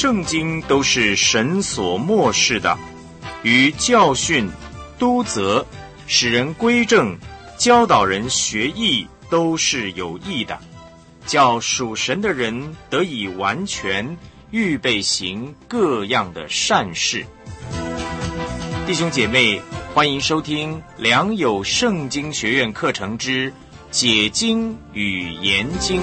圣经都是神所默示的，于教训、督责、使人归正、教导人学义，都是有益的，叫属神的人得以完全，预备行各样的善事。弟兄姐妹，欢迎收听良友圣经学院课程之解经与研经。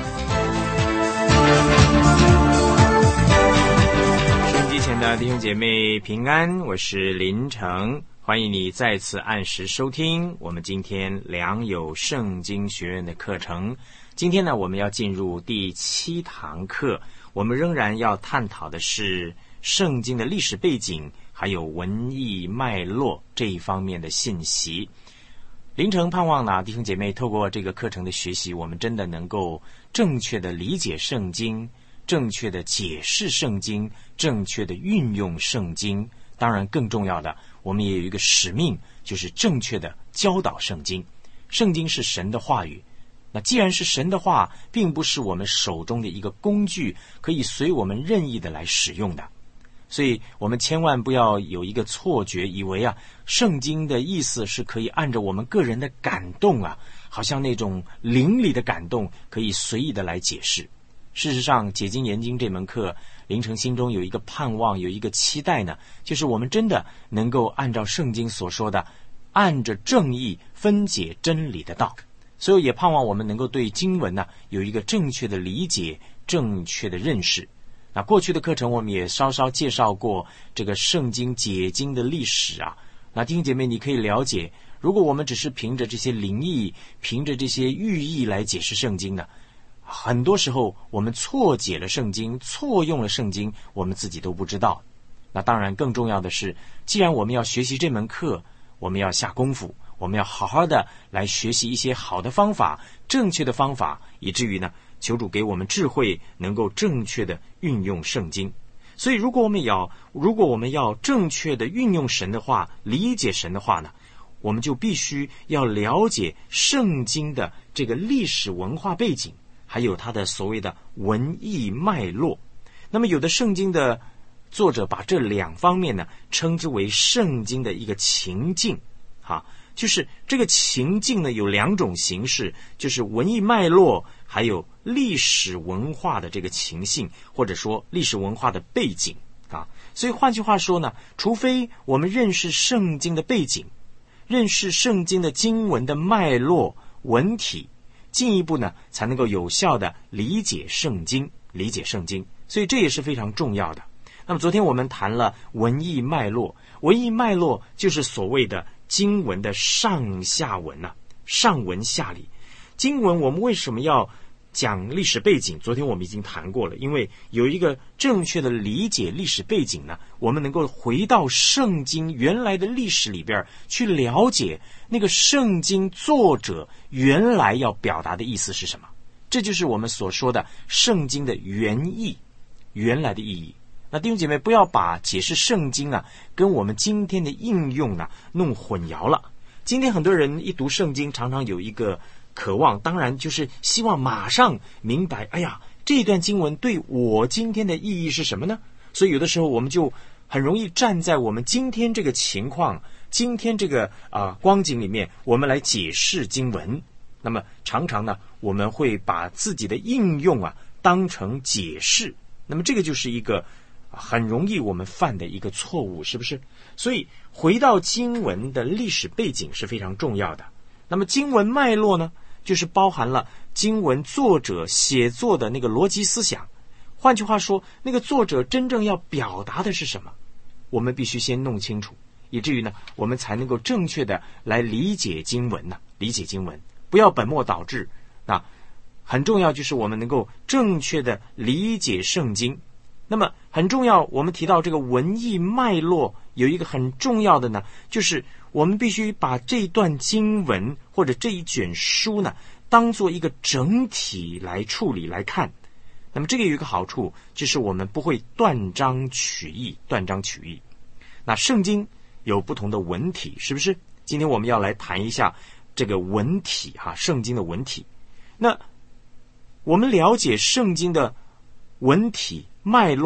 收音机前的弟兄姐妹平安，我是林成，欢迎你再次按时收听我们今天良友圣经学院的课程。今天呢，我们要进入第7堂课，我们仍然要探讨的是圣经的历史背景还有文艺脉络这一方面的信息。林成盼望呢，弟兄姐妹透过这个课程的学习，我们真的能够正确的理解圣经，正确的解释圣经，正确的运用圣经。当然更重要的，我们也有一个使命，就是正确的教导圣经。圣经是神的话语，那既然是神的话，并不是我们手中的一个工具，可以随我们任意的来使用的。所以我们千万不要有一个错觉，以为圣经的意思是可以按照我们个人的感动好像那种灵里的感动，可以随意的来解释。事实上，解经研经这门课，林成心中有一个盼望，有一个期待呢，就是我们真的能够按照圣经所说的，按着正义分解真理的道。所以也盼望我们能够对经文有一个正确的理解，正确的认识。那过去的课程我们也稍稍介绍过这个圣经解经的历史那弟兄姐妹，你可以了解，如果我们只是凭着这些灵意，凭着这些寓意来解释圣经呢，很多时候我们错解了圣经，错用了圣经，我们自己都不知道。那当然更重要的是，既然我们要学习这门课，我们要下功夫，我们要好好的来学习一些好的方法，正确的方法，以至于呢，求主给我们智慧，能够正确的运用圣经。所以如果我们要正确的运用神的话，理解神的话呢，我们就必须要了解圣经的这个历史文化背景，还有它的所谓的文艺脉络。那么有的圣经的作者把这两方面呢，称之为圣经的一个情境就是这个情境呢，有两种形式，就是文艺脉络，还有历史文化的这个情形，或者说历史文化的背景所以换句话说呢，除非我们认识圣经的背景，认识圣经的经文的脉络文体，进一步呢，才能够有效的理解圣经。所以这也是非常重要的。那么昨天我们谈了文艺脉络，文艺脉络就是所谓的经文的上下文上文下理。经文我们为什么要讲历史背景？昨天我们已经谈过了，因为有一个正确的理解历史背景呢，我们能够回到圣经原来的历史里边去了解那个圣经作者原来要表达的意思是什么。这就是我们所说的圣经的原意，原来的意义。那弟兄姐妹，不要把解释圣经跟我们今天的应用弄混淆了。今天很多人一读圣经，常常有一个渴望，当然就是希望马上明白，这段经文对我今天的意义是什么呢？所以有的时候我们就很容易站在我们今天这个情况，今天这个光景里面，我们来解释经文。那么常常呢，我们会把自己的应用当成解释，那么这个就是一个很容易我们犯的一个错误，是不是？所以回到经文的历史背景是非常重要的。那么经文脉络呢，就是包含了经文作者写作的那个逻辑思想。换句话说，那个作者真正要表达的是什么，我们必须先弄清楚，以至于呢，我们才能够正确的来理解经文不要本末倒置。很重要就是我们能够正确的理解圣经。那么很重要，我们提到这个文艺脉络，有一个很重要的呢，就是我们必须把这段经文或者这一卷书呢，当做一个整体来处理来看。那么这个有一个好处，就是我们不会断章取义。那圣经有不同的文体，是不是？今天我们要来谈一下这个文体圣经的文体。那我们了解圣经的文体脉络呢，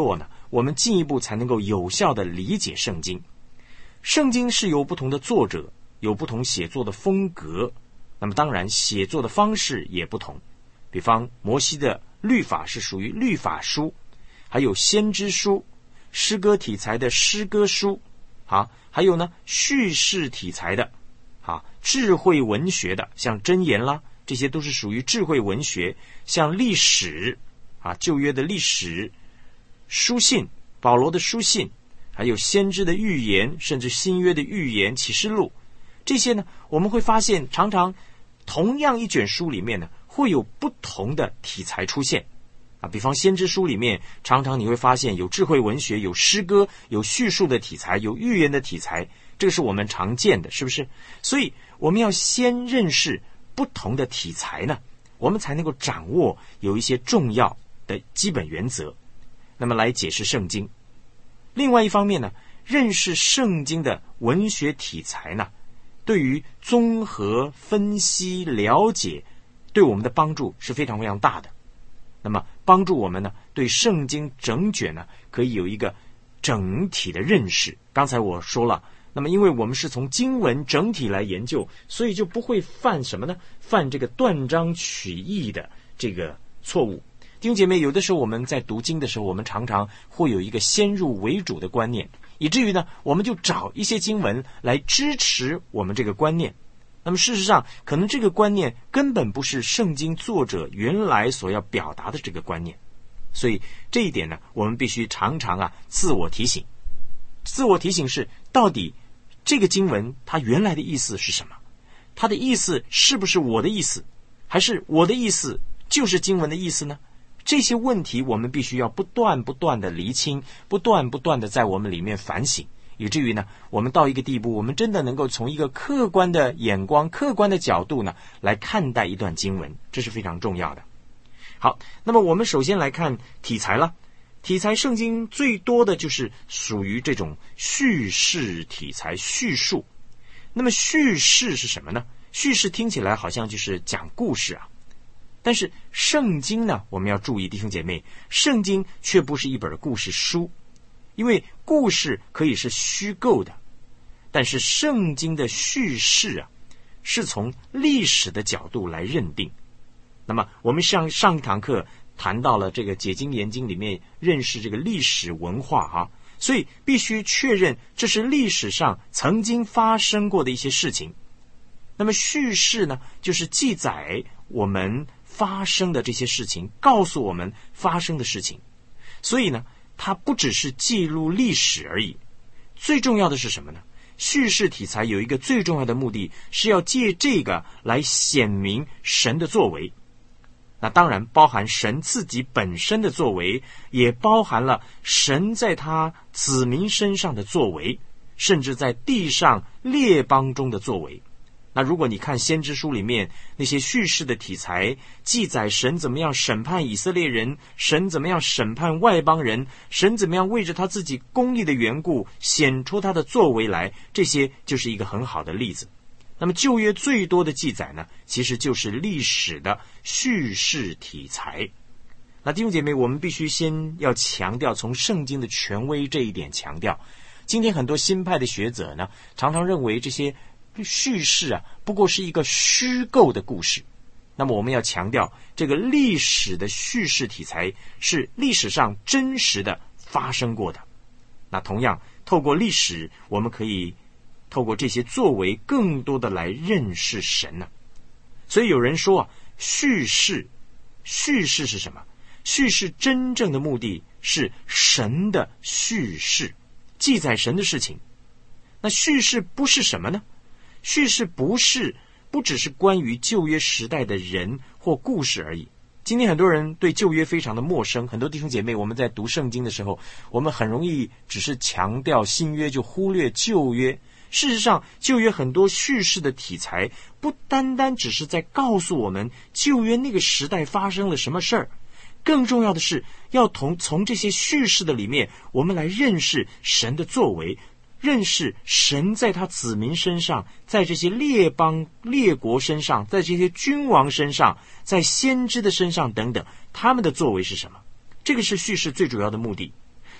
我们进一步才能够有效地理解圣经。圣经是由不同的作者，有不同写作的风格，那么当然写作的方式也不同。比方摩西的律法是属于律法书，还有先知书，诗歌题材的诗歌书，还有呢叙事题材的智慧文学的，像箴言啦，这些都是属于智慧文学。像历史旧约的历史书信，保罗的书信，还有先知的预言，甚至新约的预言启示录，这些呢我们会发现常常同样一卷书里面呢会有不同的题材出现比方先知书里面常常你会发现有智慧文学，有诗歌，有叙述的题材，有预言的题材，这个是我们常见的，是不是？所以我们要先认识不同的题材呢，我们才能够掌握有一些重要的基本原则，那么来解释圣经。另外一方面呢，认识圣经的文学题材呢，对于综合分析了解对我们的帮助是非常非常大的。那么帮助我们呢，对圣经整卷呢可以有一个整体的认识。刚才我说了，那么因为我们是从经文整体来研究，所以就不会犯什么呢？犯这个断章取义的这个错误。弟兄姐妹，有的时候我们在读经的时候，我们常常会有一个先入为主的观念，以至于呢我们就找一些经文来支持我们这个观念。那么事实上可能这个观念根本不是圣经作者原来所要表达的这个观念。所以这一点呢，我们必须常常自我提醒。自我提醒是，到底这个经文它原来的意思是什么？它的意思是不是我的意思？还是我的意思就是经文的意思呢？这些问题我们必须要不断的厘清，不断的在我们里面反省，以至于呢我们到一个地步，我们真的能够从一个客观的眼光，客观的角度呢来看待一段经文，这是非常重要的。好，那么我们首先来看题材了。题材圣经最多的就是属于这种叙事题材，叙述。那么叙事是什么呢？叙事听起来好像就是讲故事但是圣经呢，我们要注意，弟兄姐妹，圣经却不是一本故事书，因为故事可以是虚构的，但是圣经的叙事是从历史的角度来认定。那么我们上一堂课谈到了这个解经研经里面认识这个历史文化所以必须确认这是历史上曾经发生过的一些事情。那么叙事呢，就是记载我们发生的这些事情，告诉我们发生的事情。所以呢，它不只是记录历史而已。最重要的是什么呢？叙事题材有一个最重要的目的，是要借这个来显明神的作为。那当然包含神自己本身的作为，也包含了神在他子民身上的作为，甚至在地上列邦中的作为。那如果你看先知书里面那些叙事的题材，记载神怎么样审判以色列人，神怎么样审判外邦人，神怎么样为着他自己公义的缘故显出他的作为来，这些就是一个很好的例子。那么旧约最多的记载呢，其实就是历史的叙事题材。那弟兄姐妹，我们必须先要强调从圣经的权威这一点强调。今天很多新派的学者呢，常常认为这些叙事不过是一个虚构的故事。那么我们要强调，这个历史的叙事题材是历史上真实的发生过的。那同样透过历史，我们可以透过这些作为更多的来认识神呢。所以有人说叙事是什么？叙事真正的目的是神的叙事，记载神的事情。那叙事不是什么呢？叙事不只是关于旧约时代的人或故事而已。今天很多人对旧约非常的陌生，很多弟兄姐妹，我们在读圣经的时候，我们很容易只是强调新约，就忽略旧约。事实上，旧约很多叙事的题材不单单只是在告诉我们旧约那个时代发生了什么事儿，更重要的是要从这些叙事的里面，我们来认识神的作为，认识神在他子民身上，在这些列邦列国身上，在这些君王身上，在先知的身上等等，他们的作为是什么。这个是叙事最主要的目的。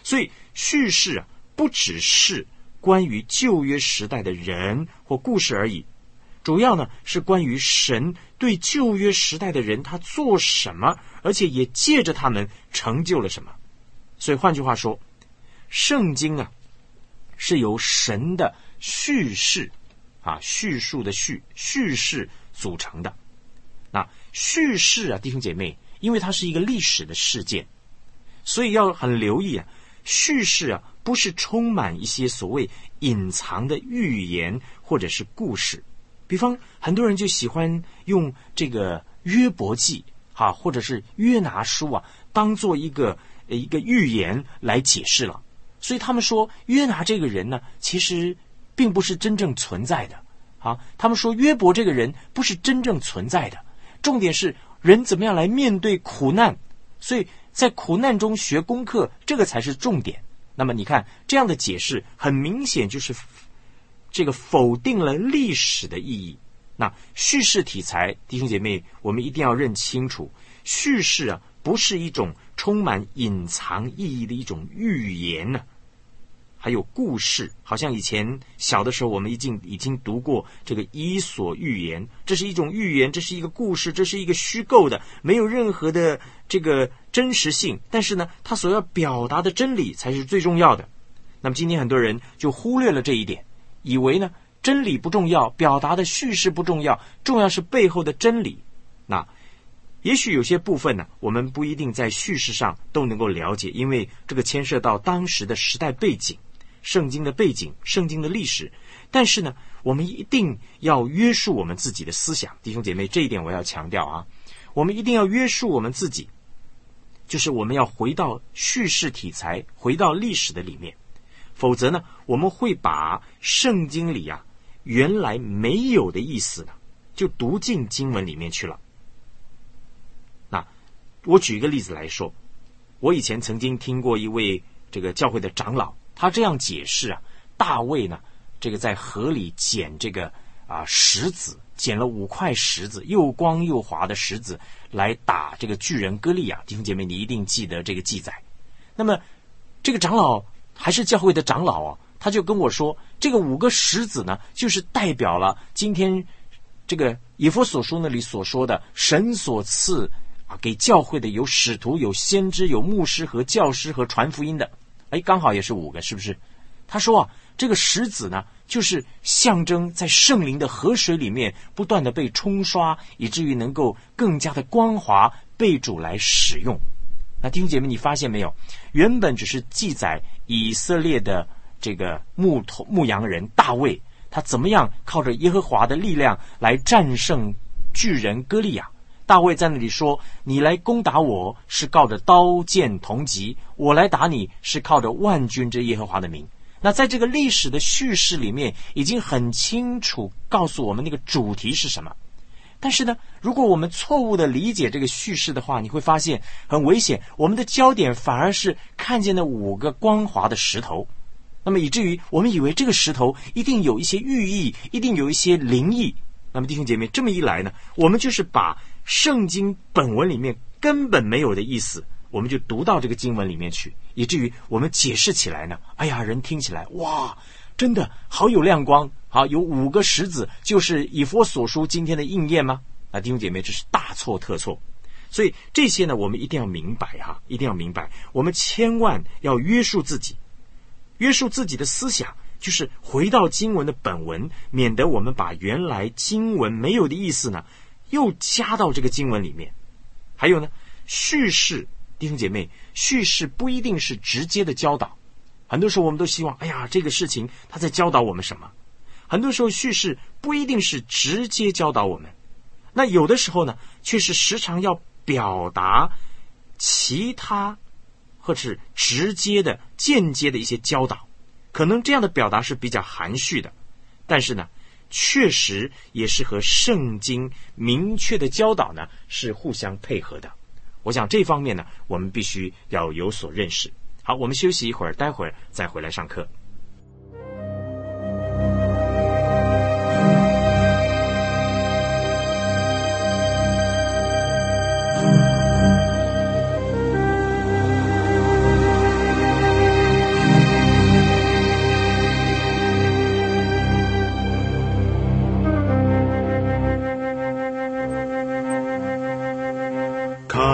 所以叙事不只是关于旧约时代的人或故事而已，主要呢是关于神对旧约时代的人他做什么，而且也借着他们成就了什么。所以换句话说，圣经是由神的叙事叙述的叙事组成的。那叙事弟兄姐妹，因为它是一个历史的事件，所以要很留意叙事不是充满一些所谓隐藏的寓言或者是故事。比方很多人就喜欢用这个约伯记或者是约拿书当做一个寓言来解释了。所以他们说约拿这个人呢，其实并不是真正存在的他们说约伯这个人不是真正存在的，重点是人怎么样来面对苦难，所以在苦难中学功课，这个才是重点。那么你看这样的解释很明显就是这个否定了历史的意义。那叙事题材，弟兄姐妹，我们一定要认清楚，叙事不是一种充满隐藏意义的一种寓言还有故事。好像以前小的时候我们已经读过这个伊索寓言，这是一种寓言，这是一个故事，这是一个虚构的，没有任何的这个真实性，但是呢它所要表达的真理才是最重要的。那么今天很多人就忽略了这一点，以为呢真理不重要，表达的叙事不重要，重要是背后的真理。那也许有些部分呢我们不一定在叙事上都能够了解，因为这个牵涉到当时的时代背景，圣经的背景，圣经的历史。但是呢我们一定要约束我们自己的思想，弟兄姐妹，这一点我要强调我们一定要约束我们自己，就是我们要回到叙事题材，回到历史的里面。否则呢我们会把圣经里原来没有的意思呢就读进经文里面去了。那我举一个例子来说，我以前曾经听过一位这个教会的长老，他这样解释大卫呢这个在河里捡这个石子，捡了5块石子，又光又滑的石子来打这个巨人歌利亚。弟兄姐妹，你一定记得这个记载。那么这个长老还是教会的长老他就跟我说，这个5个石子呢就是代表了今天这个以弗所书那里所说的神所赐给教会的有使徒，有先知，有牧师和教师和传福音的。刚好也是5个，是不是？他说这个石子呢就是象征在圣灵的河水里面不断的被冲刷，以至于能够更加的光滑，被主来使用。那弟兄姐妹，你发现没有，原本只是记载以色列的这个牧羊人大卫，他怎么样靠着耶和华的力量来战胜巨人歌利亚。大卫在那里说，你来攻打我是靠着刀剑铜戟，我来打你是靠着万军之耶和华的名。那在这个历史的叙事里面已经很清楚告诉我们那个主题是什么。但是呢如果我们错误的理解这个叙事的话，你会发现很危险，我们的焦点反而是看见那5个光滑的石头，那么以至于我们以为这个石头一定有一些寓意，一定有一些灵意。那么弟兄姐妹，这么一来呢，我们就是把圣经本文里面根本没有的意思，我们就读到这个经文里面去，以至于我们解释起来呢，人听起来哇，真的好有亮光，有5个石子就是以弗所书今天的应验吗？弟兄姐妹，这是大错特错。所以这些呢我们一定要明白一定要明白，我们千万要约束自己，约束自己的思想，就是回到经文的本文，免得我们把原来经文没有的意思呢又加到这个经文里面。还有呢叙事，弟兄姐妹，叙事不一定是直接的教导，很多时候我们都希望这个事情他在教导我们什么。很多时候叙事不一定是直接教导我们，那有的时候呢却是时常要表达其他或是直接的间接的一些教导。可能这样的表达是比较含蓄的，但是呢确实也是和圣经明确的教导呢是互相配合的。我想这方面呢我们必须要有所认识。好，我们休息一会儿，待会儿再回来上课。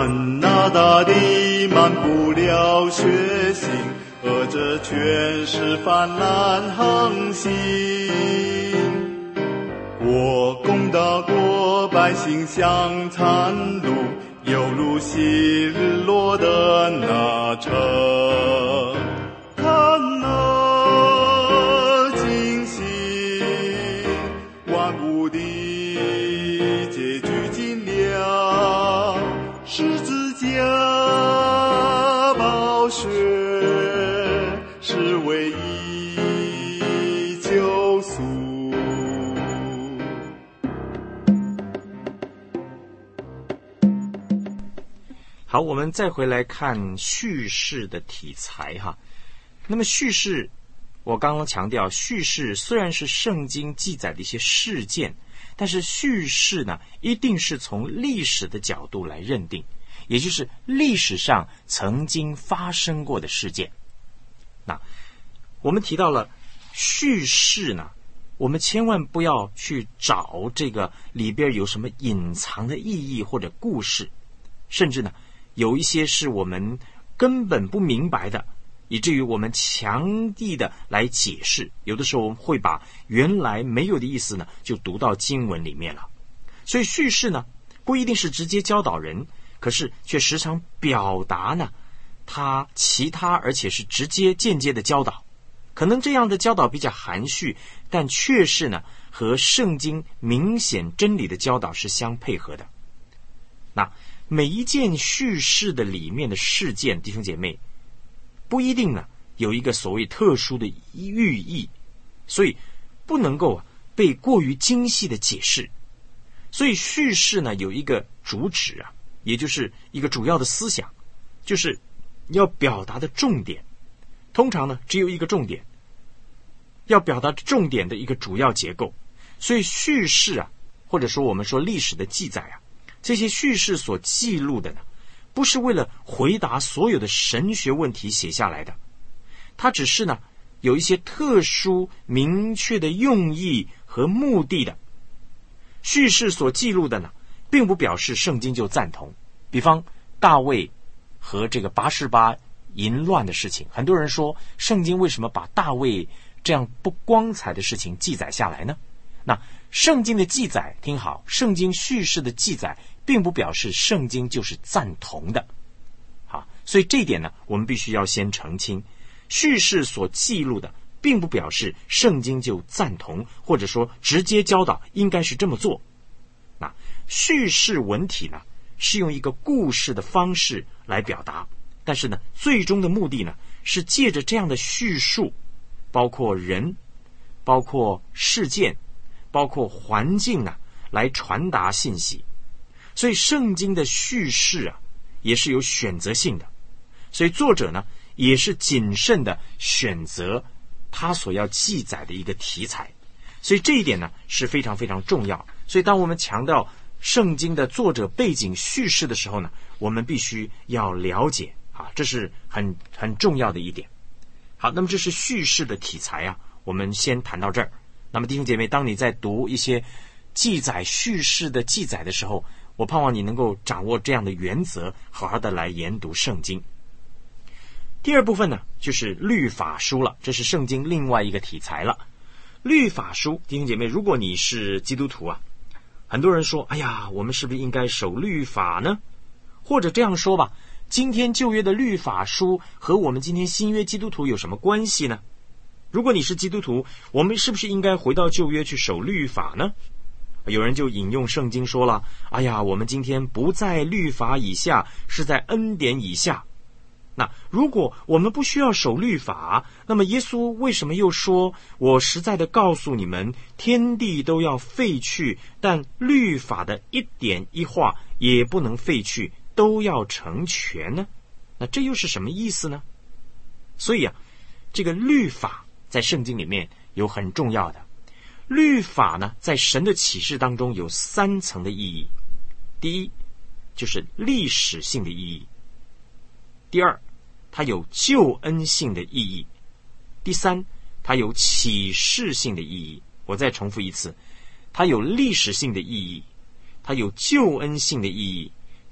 哪大地漫不了血腥，而这全是泛滥横行。我攻打过百姓像残路，犹如西落的那城。看哪，惊醒，万物的结局尽了，十字架宝血是唯一救赎。 好，我们再回来看叙事的题材哈。那么叙事，我刚刚强调，叙事虽然是圣经记载的一些事件，但是叙事呢，一定是从历史的角度来认定，也就是历史上曾经发生过的事件。那我们提到了叙事呢，我们千万不要去找这个里边有什么隐藏的意义或者故事，甚至呢有一些是我们根本不明白的，以至于我们强力的来解释，有的时候我们会把原来没有的意思呢就读到经文里面了。所以叙事呢不一定是直接教导人，可是却时常表达呢他其他而且是直接间接的教导。可能这样的教导比较含蓄，但却是呢和圣经明显真理的教导是相配合的。那每一件叙事的里面的事件，弟兄姐妹，不一定呢有一个所谓特殊的寓意，所以不能够被过于精细的解释。所以叙事呢有一个主旨啊，也就是一个主要的思想，就是要表达的重点，通常呢只有一个重点，要表达重点的一个主要结构。所以叙事啊，或者说我们说历史的记载啊，这些叙事所记录的呢，不是为了回答所有的神学问题写下来的，它只是呢有一些特殊明确的用意和目的的。叙事所记录的呢，并不表示圣经就赞同。比方大卫和这个拔示巴淫乱的事情，很多人说圣经为什么把大卫这样不光彩的事情记载下来呢？那圣经的记载，听好，圣经叙事的记载并不表示圣经就是赞同的。好，所以这一点呢我们必须要先澄清，叙事所记录的并不表示圣经就赞同，或者说直接教导应该是这么做。那叙事文体呢是用一个故事的方式来表达，但是呢最终的目的呢是借着这样的叙述，包括人，包括事件，包括环境呢，来传达信息。所以圣经的叙事啊也是有选择性的，所以作者呢也是谨慎的选择他所要记载的一个题材。所以这一点呢是非常非常重要。所以当我们强调圣经的作者背景叙事的时候呢，我们必须要了解啊，这是很重要的一点。好，那么这是叙事的题材啊，我们先谈到这儿。那么弟兄姐妹，当你在读一些记载叙事的记载的时候，我盼望你能够掌握这样的原则，好好的来研读圣经。第二部分呢就是律法书了，这是圣经另外一个题材了。律法书，弟兄姐妹，如果你是基督徒啊，很多人说，哎呀，我们是不是应该守律法呢？或者这样说吧，今天旧约的律法书和我们今天新约基督徒有什么关系呢？如果你是基督徒，我们是不是应该回到旧约去守律法呢？有人就引用圣经说了，哎呀，我们今天不在律法以下，是在恩典以下。那如果我们不需要守律法，那么耶稣为什么又说，我实在的告诉你们，天地都要废去，但律法的一点一画也不能废去，都要成全呢？那这又是什么意思呢？所以啊，这个律法在圣经里面有很重要的。律法呢，在神的启示当中有3层的意义。第一，就是历史性的意义；第二，它有救恩性的意义；第三，它有启示性的意义。我再重复一次，它有历史性的意义，它有救恩性的意义，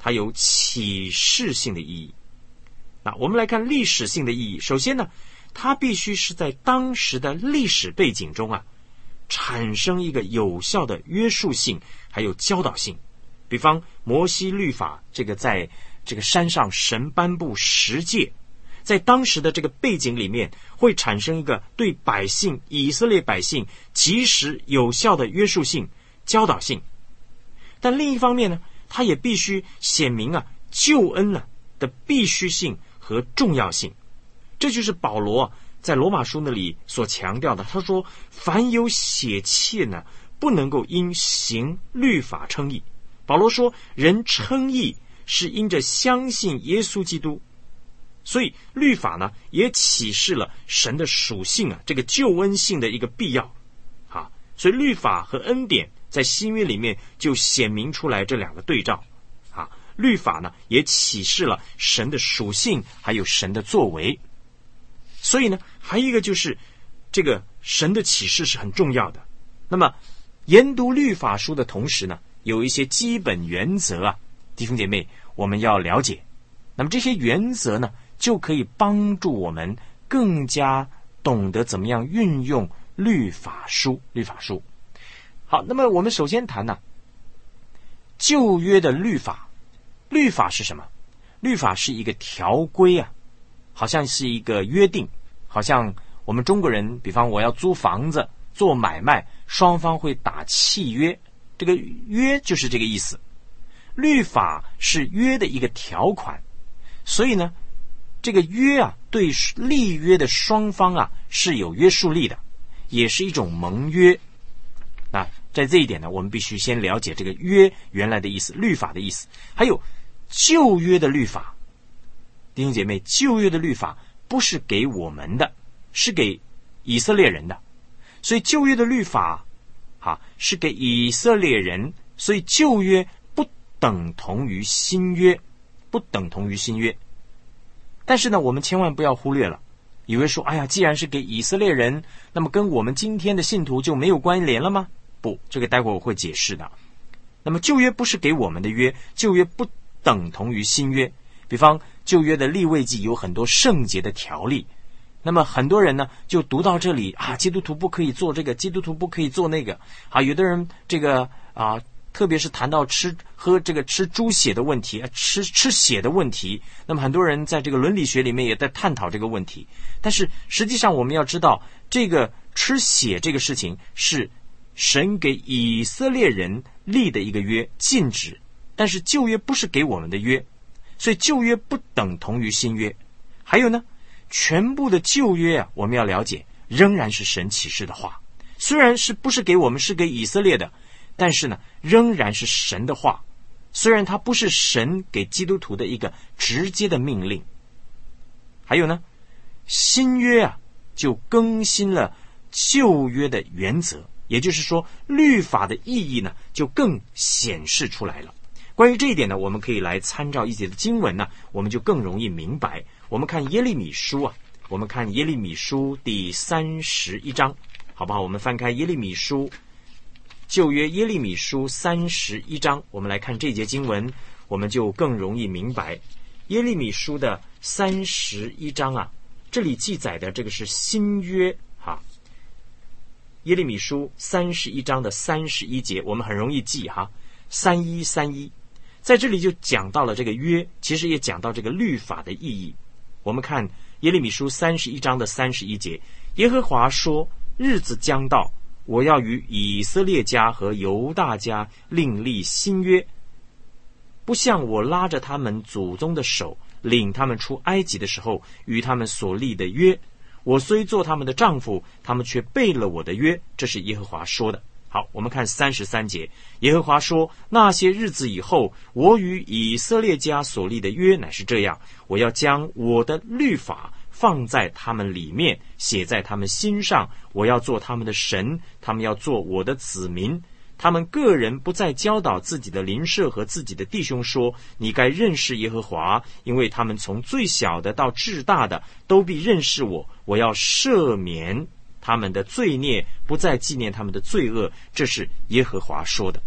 它有启示性的意义。那我们来看历史性的意义。首先呢，它必须是在当时的历史背景中产生一个有效的约束性，还有教导性。比方摩西律法，这个在这个山上神颁布10诫，在当时的这个背景里面，会产生一个对百姓以色列百姓及时有效的约束性、教导性。但另一方面呢，它也必须显明救恩的必须性和重要性。这就是保罗在罗马书那里所强调的。他说，凡有血气呢，不能够因行律法称义。保罗说，人称义是因着相信耶稣基督，所以律法呢也启示了神的属性这个救恩性的一个必要所以律法和恩典在新约里面就显明出来这两个对照律法呢也启示了神的属性，还有神的作为。所以呢，还有一个就是这个神的启示是很重要的。那么研读律法书的同时呢，有一些基本原则弟兄姐妹我们要了解。那么这些原则呢，就可以帮助我们更加懂得怎么样运用律法书。好，那么我们首先谈旧约的律法。律法是什么？律法是一个条规好像是一个约定，好像我们中国人，比方我要租房子做买卖，双方会打契约，这个约就是这个意思。律法是约的一个条款，所以呢，这个约对立约的双方是有约束力的，也是一种盟约。那在这一点呢，我们必须先了解这个约原来的意思，律法的意思。还有旧约的律法，弟兄姐妹，旧约的律法不是给我们的，是给以色列人的。所以旧约的律法是给以色列人，所以旧约不等同于新约，但是呢，我们千万不要忽略了，以为说既然是给以色列人，那么跟我们今天的信徒就没有关联了吗？不，这个待会儿我会解释的。那么旧约不是给我们的约，旧约不等同于新约。比方旧约的利未记有很多圣洁的条例，那么很多人呢就读到这里基督徒不可以做这个，基督徒不可以做那个有的人这个特别是谈到吃猪血的问题，吃血的问题，那么很多人在这个伦理学里面也在探讨这个问题。但是实际上我们要知道，这个吃血这个事情是神给以色列人立的一个约，禁止。但是旧约不是给我们的约，所以旧约不等同于新约。还有呢，全部的旧约我们要了解，仍然是神启示的话，虽然是不是给我们，是给以色列的，但是呢，仍然是神的话。虽然它不是神给基督徒的一个直接的命令。还有呢，新约就更新了旧约的原则，也就是说，律法的意义呢就更显示出来了。关于这一点呢，我们可以来参照一节的经文呢，我们就更容易明白。我们看耶利米书我们看耶利米书第31章，好不好？我们翻开耶利米书，旧约耶利米书31章，我们来看这节经文，我们就更容易明白。耶利米书的31章这里记载的这个是新约耶利米书31章的31节，我们很容易记31，在这里就讲到了这个约，其实也讲到这个律法的意义。我们看耶利米书31章的31节，耶和华说，日子将到，我要与以色列家和犹大家另立新约，不像我拉着他们祖宗的手领他们出埃及的时候与他们所立的约，我虽做他们的丈夫，他们却背了我的约，这是耶和华说的。好，我们看33节，耶和华说，那些日子以后，我与以色列家所立的约乃是这样，我要将我的律法放在他们里面，写在他们心上，我要做他们的神，他们要做我的子民。他们个人不再教导自己的邻舍和自己的弟兄说，你该认识耶和华，因为他们从最小的到至大的都必认识我，我要赦免他们的罪孽，不再纪念他们的罪恶，这是耶和华说的。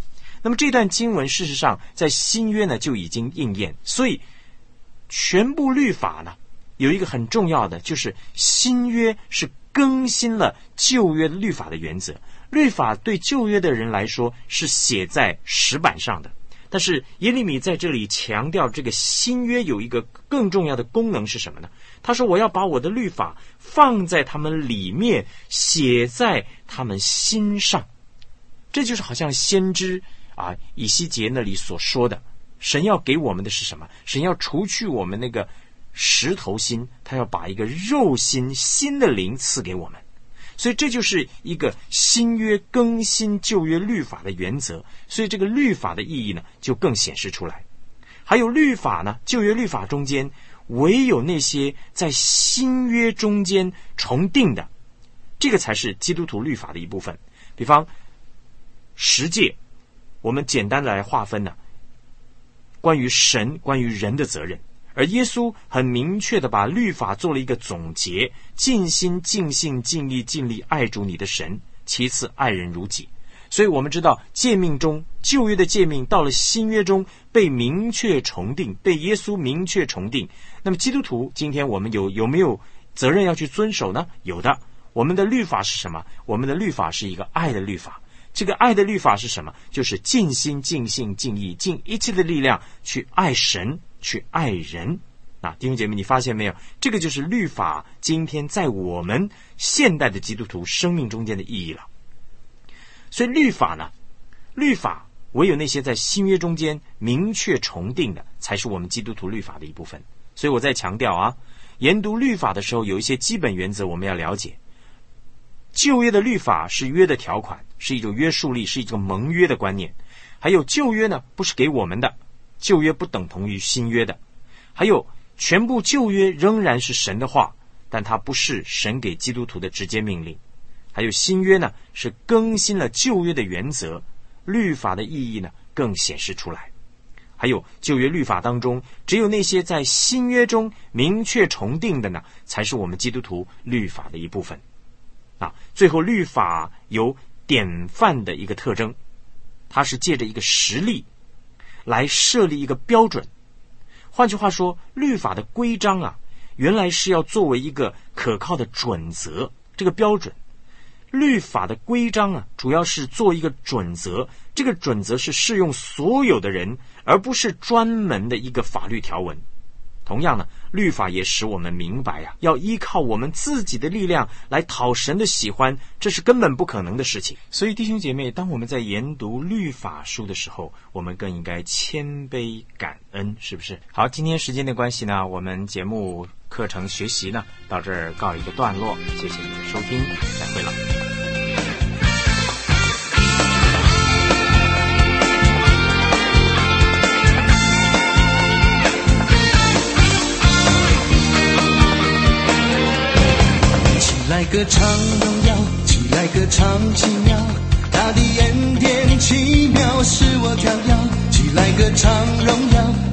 那么这段经文事实上在新约呢就已经应验，所以全部律法呢有一个很重要的，就是新约是更新了旧约律法的原则。律法对旧约的人来说是写在石板上的，但是耶利米在这里强调这个新约有一个更重要的功能是什么呢？他说我要把我的律法放在他们里面，写在他们心上。这就是好像先知以西结那里所说的，神要给我们的是什么？神要除去我们那个石头心，他要把一个肉心新的灵赐给我们。所以这就是一个新约更新旧约律法的原则，所以这个律法的意义呢就更显示出来。还有律法呢，旧约律法中间唯有那些在新约中间重定的，这个才是基督徒律法的一部分。比方十诫，我们简单的来划分呢，关于神关于人的责任，而耶稣很明确的把律法做了一个总结，尽心尽性尽意尽力爱主你的神，其次爱人如己。所以我们知道诫命中，旧约的诫命到了新约中被明确重定，被耶稣明确重定。那么基督徒今天我们有没有责任要去遵守呢？有的。我们的律法是什么？我们的律法是一个爱的律法。这个爱的律法是什么？就是尽心尽性尽意尽一切的力量去爱神，去爱人。弟兄姐妹，你发现没有？这个就是律法今天在我们现代的基督徒生命中间的意义了。所以律法呢，律法唯有那些在新约中间明确重定的，才是我们基督徒律法的一部分。所以我在强调研读律法的时候，有一些基本原则我们要了解。旧约的律法是约的条款，是一种约束力，是一种盟约的观念。还有旧约呢，不是给我们的，旧约不等同于新约的。还有全部旧约仍然是神的话，但它不是神给基督徒的直接命令。还有新约呢，是更新了旧约的原则，律法的意义呢更显示出来。还有旧约律法当中，只有那些在新约中明确重定的呢，才是我们基督徒律法的一部分。最后律法有典范的一个特征，它是借着一个实例来设立一个标准。换句话说，律法的规章原来是要作为一个可靠的准则，这个标准。律法的规章主要是做一个准则，这个准则是适用所有的人，而不是专门的一个法律条文。同样呢，律法也使我们明白要依靠我们自己的力量来讨神的喜欢，这是根本不可能的事情。所以弟兄姐妹，当我们在研读律法书的时候，我们更应该谦卑感恩，是不是？好，今天时间的关系呢，我们节目课程学习呢到这儿告一个段落，谢谢你的收听，再会了。 起来歌唱荣耀，起来歌唱奇妙，他的恩典奇妙使我跳跃。起来歌唱荣耀，